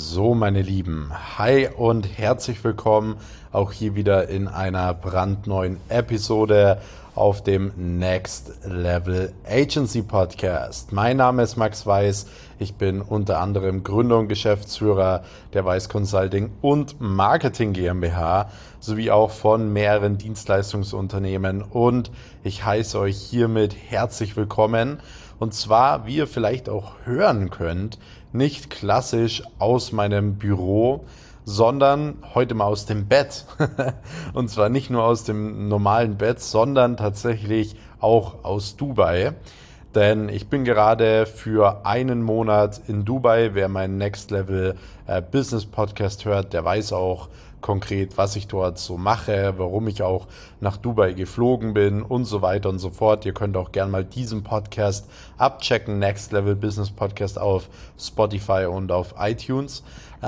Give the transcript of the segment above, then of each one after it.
So, meine Lieben, hi und herzlich willkommen auch hier wieder in einer brandneuen Episode auf dem Next Level Agency Podcast. Mein Name ist Max Weiß, ich bin unter anderem Gründer und Geschäftsführer der Weiß Consulting und Marketing GmbH sowie auch von mehreren Dienstleistungsunternehmen und ich heiße euch hiermit herzlich willkommen. Und zwar, wie ihr vielleicht auch hören könnt, nicht klassisch aus meinem Büro, sondern heute mal aus dem Bett. Und zwar nicht nur aus dem normalen Bett, sondern tatsächlich auch aus Dubai. Denn ich bin gerade für einen Monat in Dubai. Wer meinen Next Level Business Podcast hört, der weiß auch konkret, was ich dort so mache, warum ich auch nach Dubai geflogen bin und so weiter und so fort. Ihr könnt auch gerne mal diesen Podcast abchecken, Next Level Business Podcast auf Spotify und auf iTunes.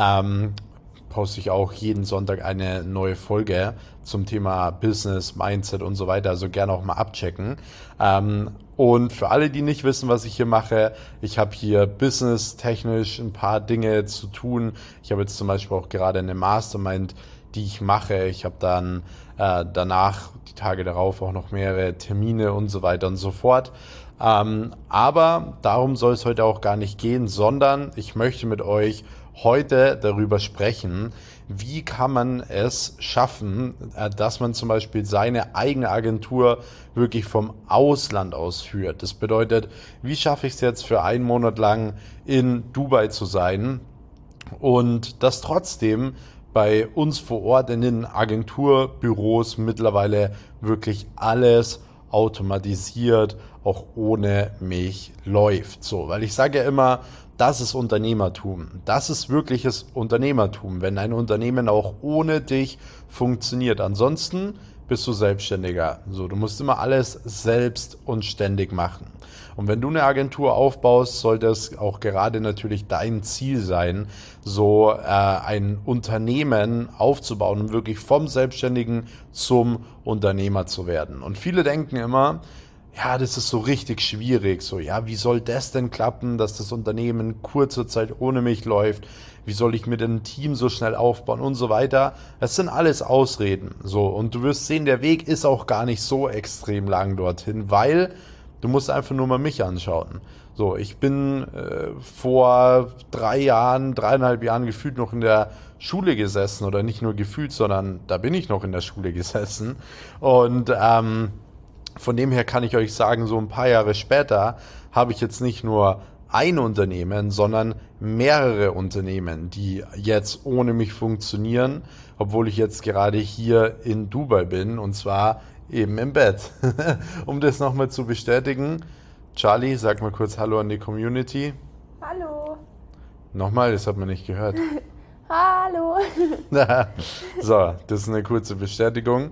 Poste ich auch jeden Sonntag eine neue Folge zum Thema Business, Mindset und so weiter. Also gerne auch mal abchecken. Und für alle, die nicht wissen, was ich hier mache, ich habe hier business-technisch ein paar Dinge zu tun. Ich habe jetzt zum Beispiel auch gerade eine Mastermind, die ich mache. Ich habe dann danach, die Tage darauf, auch noch mehrere Termine und so weiter und so fort. Aber darum soll es heute auch gar nicht gehen, sondern ich möchte mit euch heute darüber sprechen, wie kann man es schaffen, dass man zum Beispiel seine eigene Agentur wirklich vom Ausland aus führt. Das bedeutet, wie schaffe ich es jetzt für einen Monat lang in Dubai zu sein und das trotzdem bei uns vor Ort in den Agenturbüros mittlerweile wirklich alles automatisiert, auch ohne mich läuft. So, weil ich sage ja immer, das ist Unternehmertum. Das ist wirkliches Unternehmertum, wenn ein Unternehmen auch ohne dich funktioniert. Ansonsten bist du Selbstständiger. So, du musst immer alles selbst und ständig machen. Und wenn du eine Agentur aufbaust, sollte es auch gerade natürlich dein Ziel sein, so ein Unternehmen aufzubauen und wirklich vom Selbstständigen zum Unternehmer zu werden. Und viele denken immer, ja, das ist so richtig schwierig. So, ja, wie soll das denn klappen, dass das Unternehmen in kurzer Zeit ohne mich läuft? Wie soll ich mir denn ein Team so schnell aufbauen und so weiter? Das sind alles Ausreden. So, und du wirst sehen, der Weg ist auch gar nicht so extrem lang dorthin, weil du musst einfach nur mal mich anschauen. So, ich bin vor 3,5 Jahren gefühlt noch in der Schule gesessen oder nicht nur gefühlt, sondern da bin ich noch in der Schule gesessen und von dem her kann ich euch sagen, so ein paar Jahre später habe ich jetzt nicht nur ein Unternehmen, sondern mehrere Unternehmen, die jetzt ohne mich funktionieren, obwohl ich jetzt gerade hier in Dubai bin und zwar eben im Bett. Um das nochmal zu bestätigen, Charlie, sag mal kurz Hallo an die Community. Hallo. Nochmal, das hat man nicht gehört. Hallo. So, das ist eine kurze Bestätigung,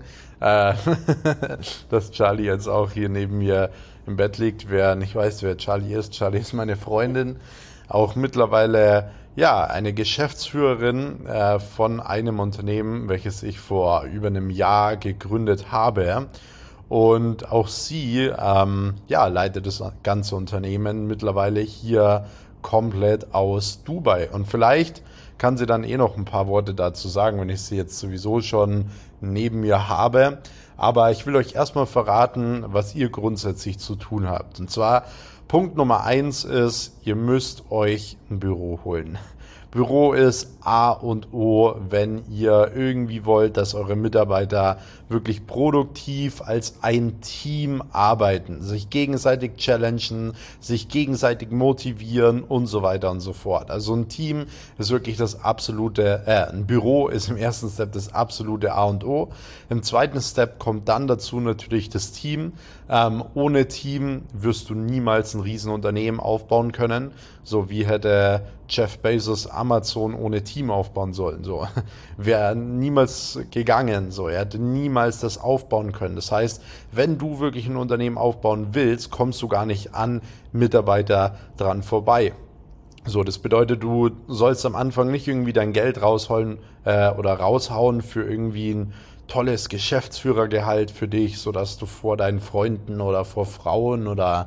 dass Charlie jetzt auch hier neben mir im Bett liegt. Wer nicht weiß, wer Charlie ist meine Freundin, auch mittlerweile ja eine Geschäftsführerin von einem Unternehmen, welches ich vor über einem Jahr gegründet habe. Und auch sie ja, leitet das ganze Unternehmen mittlerweile hier komplett aus Dubai. Und vielleicht kann sie dann noch ein paar Worte dazu sagen, wenn ich sie jetzt sowieso schon neben mir habe. Aber ich will euch erstmal verraten, was ihr grundsätzlich zu tun habt. Und zwar Punkt Nummer 1 ist, ihr müsst euch ein Büro holen. Büro ist A und O, wenn ihr irgendwie wollt, dass eure Mitarbeiter wirklich produktiv als ein Team arbeiten, sich gegenseitig challengen, sich gegenseitig motivieren und so weiter und so fort. Also ein Team ist wirklich das absolute, ein Büro ist im ersten Step das absolute A und O. Im zweiten Step kommt dann dazu natürlich das Team. Ohne Team wirst du niemals ein Riesenunternehmen aufbauen können. So wie hätte Jeff Bezos Amazon ohne Team aufbauen sollen. So wäre niemals gegangen. So, er hätte niemals das aufbauen können. Das heißt, wenn du wirklich ein Unternehmen aufbauen willst, kommst du gar nicht an Mitarbeiter dran vorbei. So, das bedeutet, du sollst am Anfang nicht irgendwie dein Geld rausholen oder raushauen für irgendwie ein tolles Geschäftsführergehalt für dich, sodass du vor deinen Freunden oder vor Frauen oder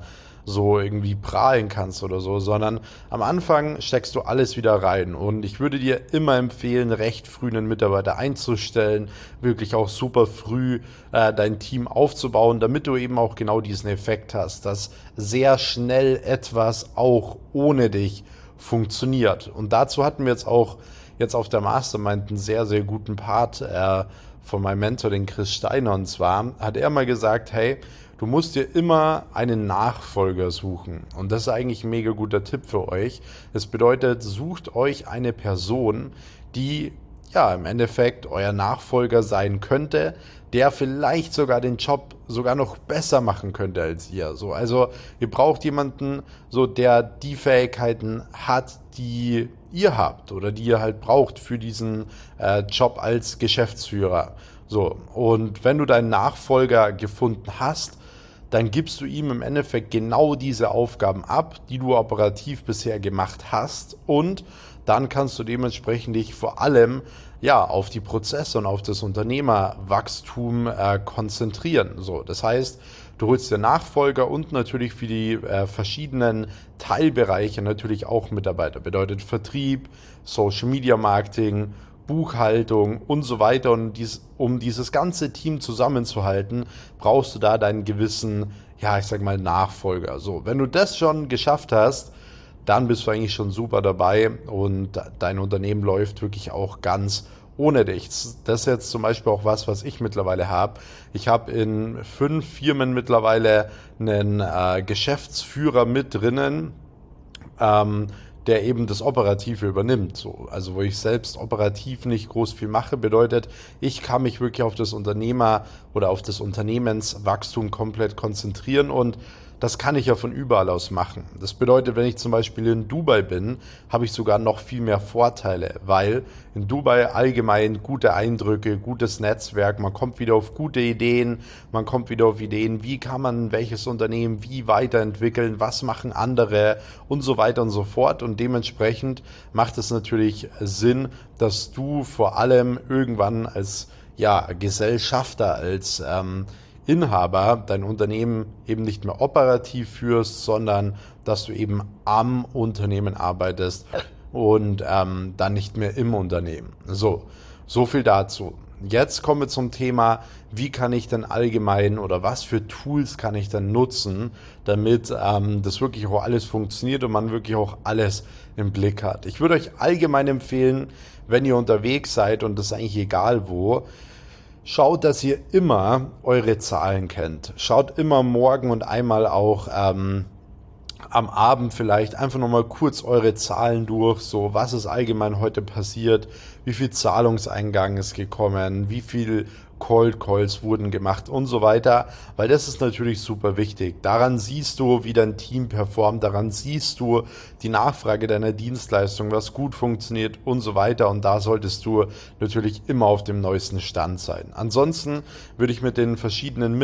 so irgendwie prahlen kannst oder so, sondern am Anfang steckst du alles wieder rein. Und ich würde dir immer empfehlen, recht früh einen Mitarbeiter einzustellen, wirklich auch super früh dein Team aufzubauen, damit du eben auch genau diesen Effekt hast, dass sehr schnell etwas auch ohne dich funktioniert. Und dazu hatten wir jetzt auf der Mastermind einen sehr, sehr guten Part von meinem Mentor, den Chris Steiner. Und zwar hat er mal gesagt, hey, du musst dir immer einen Nachfolger suchen. Und das ist eigentlich ein mega guter Tipp für euch. Das bedeutet, sucht euch eine Person, die ja im Endeffekt euer Nachfolger sein könnte, der vielleicht sogar den Job sogar noch besser machen könnte als ihr. So, also ihr braucht jemanden, so der die Fähigkeiten hat, die ihr habt oder die ihr halt braucht für diesen Job als Geschäftsführer. So, und wenn du deinen Nachfolger gefunden hast, dann gibst du ihm im Endeffekt genau diese Aufgaben ab, die du operativ bisher gemacht hast, und dann kannst du dementsprechend dich vor allem ja auf die Prozesse und auf das Unternehmerwachstum konzentrieren. So, das heißt, du holst dir Nachfolger und natürlich für die verschiedenen Teilbereiche natürlich auch Mitarbeiter. Bedeutet Vertrieb, Social Media Marketing, Buchhaltung und so weiter. Und um dieses ganze Team zusammenzuhalten, brauchst du da deinen gewissen, ja, ich sag mal, Nachfolger. So, wenn du das schon geschafft hast, dann bist du eigentlich schon super dabei und dein Unternehmen läuft wirklich auch ganz ohne dich. Das ist jetzt zum Beispiel auch was ich mittlerweile habe. Ich habe in 5 Firmen mittlerweile einen Geschäftsführer mit drinnen, der eben das Operative übernimmt. So, also wo ich selbst operativ nicht groß viel mache, bedeutet, ich kann mich wirklich auf das Unternehmer oder auf das Unternehmenswachstum komplett konzentrieren, und das kann ich ja von überall aus machen. Das bedeutet, wenn ich zum Beispiel in Dubai bin, habe ich sogar noch viel mehr Vorteile, weil in Dubai allgemein gute Eindrücke, gutes Netzwerk, man kommt wieder auf gute Ideen, man kommt wieder auf Ideen, wie kann man welches Unternehmen wie weiterentwickeln, was machen andere und so weiter und so fort. Und dementsprechend macht es natürlich Sinn, dass du vor allem irgendwann als Gesellschafter, als Inhaber dein Unternehmen eben nicht mehr operativ führst, sondern dass du eben am Unternehmen arbeitest und dann nicht mehr im Unternehmen. So viel dazu. Jetzt kommen wir zum Thema, wie kann ich denn allgemein oder was für Tools kann ich dann nutzen, damit das wirklich auch alles funktioniert und man wirklich auch alles im Blick hat. Ich würde euch allgemein empfehlen, wenn ihr unterwegs seid, und das ist eigentlich egal wo, schaut, dass ihr immer eure Zahlen kennt. Schaut immer morgen und einmal auch am Abend vielleicht einfach nochmal kurz eure Zahlen durch. So, was ist allgemein heute passiert? Wie viel Zahlungseingang ist gekommen? Wie viel Cold Calls wurden gemacht und so weiter, weil das ist natürlich super wichtig. Daran siehst du, wie dein Team performt, daran siehst du die Nachfrage deiner Dienstleistung, was gut funktioniert und so weiter, und da solltest du natürlich immer auf dem neuesten Stand sein. Ansonsten würde ich mit den verschiedenen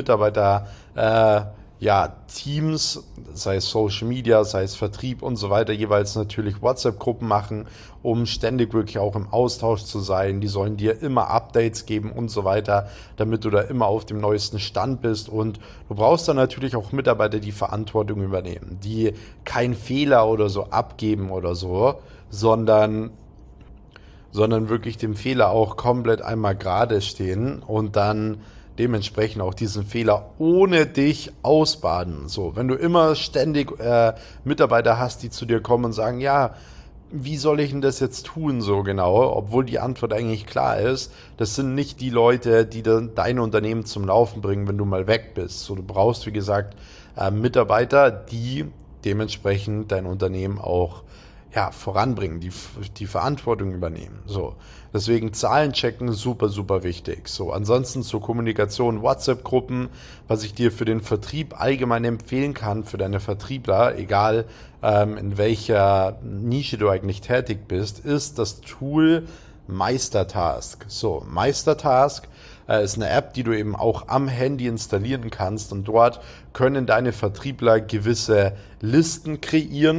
Teams, sei es Social Media, sei es Vertrieb und so weiter, jeweils natürlich WhatsApp-Gruppen machen, um ständig wirklich auch im Austausch zu sein. Die sollen dir immer Updates geben und so weiter, damit du da immer auf dem neuesten Stand bist. Und du brauchst dann natürlich auch Mitarbeiter, die Verantwortung übernehmen, die keinen Fehler oder so abgeben oder so, sondern wirklich dem Fehler auch komplett einmal gerade stehen und dann dementsprechend auch diesen Fehler ohne dich ausbaden. So, wenn du immer ständig Mitarbeiter hast, die zu dir kommen und sagen, ja, wie soll ich denn das jetzt tun, so genau, obwohl die Antwort eigentlich klar ist, das sind nicht die Leute, die dann dein Unternehmen zum Laufen bringen, wenn du mal weg bist. So, du brauchst, wie gesagt, Mitarbeiter, die dementsprechend dein Unternehmen auch voranbringen, die Verantwortung übernehmen. So, deswegen Zahlen checken, super, super wichtig. So, ansonsten zur Kommunikation, WhatsApp-Gruppen, was ich dir für den Vertrieb allgemein empfehlen kann, für deine Vertriebler, egal in welcher Nische du eigentlich tätig bist, ist das Tool Meistertask. So, Meistertask ist eine App, die du eben auch am Handy installieren kannst, und dort können deine Vertriebler gewisse Listen kreieren.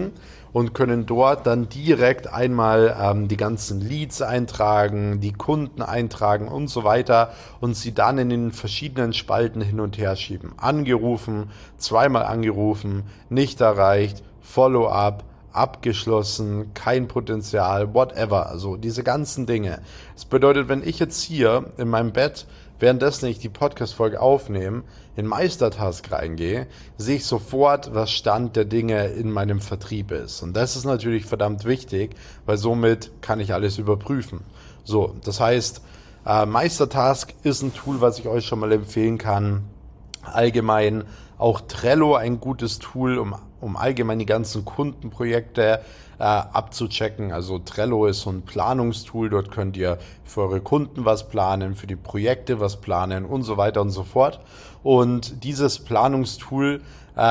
und können dort dann direkt einmal die ganzen Leads eintragen, die Kunden eintragen und so weiter und sie dann in den verschiedenen Spalten hin und her schieben. Angerufen, zweimal angerufen, nicht erreicht, Follow-up, abgeschlossen, kein Potenzial, whatever. Also diese ganzen Dinge. Das bedeutet, wenn ich jetzt hier in meinem Bett, währenddessen ich die Podcast-Folge aufnehme, in Meistertask reingehe, sehe ich sofort, was Stand der Dinge in meinem Vertrieb ist. Und das ist natürlich verdammt wichtig, weil somit kann ich alles überprüfen. So, das heißt, Meistertask ist ein Tool, was ich euch schon mal empfehlen kann. Allgemein auch Trello ein gutes Tool, um allgemein die ganzen Kundenprojekte abzuchecken. Also Trello ist so ein Planungstool, dort könnt ihr für eure Kunden was planen, für die Projekte was planen und so weiter und so fort. Und dieses Planungstool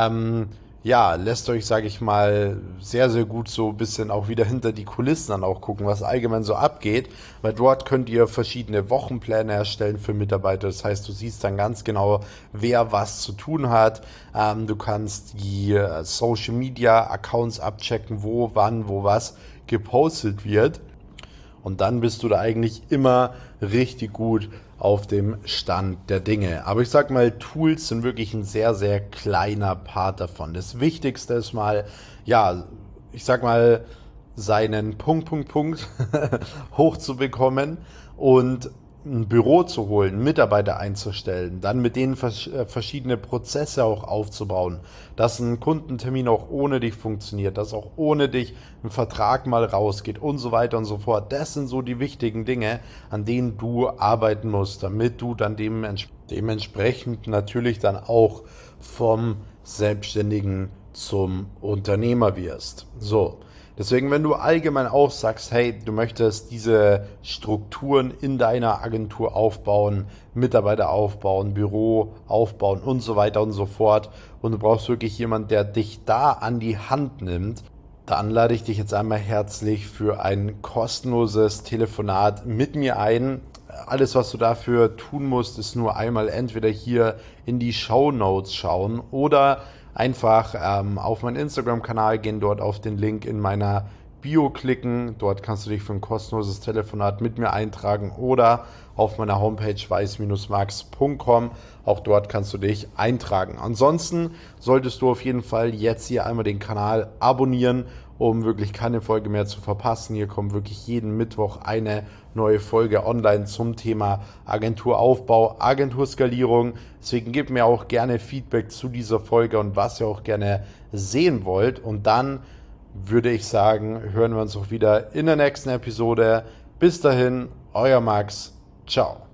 lässt euch, sage ich mal, sehr, sehr gut so ein bisschen auch wieder hinter die Kulissen dann auch gucken, was allgemein so abgeht, weil dort könnt ihr verschiedene Wochenpläne erstellen für Mitarbeiter. Das heißt, du siehst dann ganz genau, wer was zu tun hat. Du kannst die Social Media Accounts abchecken, wo, wann, wo was gepostet wird. Und dann bist du da eigentlich immer richtig gut auf dem Stand der Dinge. Aber ich sag mal, Tools sind wirklich ein sehr, sehr kleiner Part davon. Das Wichtigste ist mal, ich sag mal, seinen Punkt hochzubekommen und ein Büro zu holen, Mitarbeiter einzustellen, dann mit denen verschiedene Prozesse auch aufzubauen, dass ein Kundentermin auch ohne dich funktioniert, dass auch ohne dich ein Vertrag mal rausgeht und so weiter und so fort. Das sind so die wichtigen Dinge, an denen du arbeiten musst, damit du dann dementsprechend natürlich dann auch vom Selbstständigen zum Unternehmer wirst. So. Deswegen, wenn du allgemein auch sagst, hey, du möchtest diese Strukturen in deiner Agentur aufbauen, Mitarbeiter aufbauen, Büro aufbauen und so weiter und so fort und du brauchst wirklich jemanden, der dich da an die Hand nimmt, dann lade ich dich jetzt einmal herzlich für ein kostenloses Telefonat mit mir ein. Alles, was du dafür tun musst, ist nur einmal entweder hier in die Shownotes schauen oder einfach auf meinen Instagram-Kanal gehen, dort auf den Link in meiner Bio klicken. Dort kannst du dich für ein kostenloses Telefonat mit mir eintragen oder auf meiner Homepage weiß-max.com. Auch dort kannst du dich eintragen. Ansonsten solltest du auf jeden Fall jetzt hier einmal den Kanal abonnieren, um wirklich keine Folge mehr zu verpassen. Hier kommt wirklich jeden Mittwoch eine neue Folge online zum Thema Agenturaufbau, Agenturskalierung. Deswegen gebt mir auch gerne Feedback zu dieser Folge und was ihr auch gerne sehen wollt. Und dann würde ich sagen, hören wir uns auch wieder in der nächsten Episode. Bis dahin, euer Max. Ciao.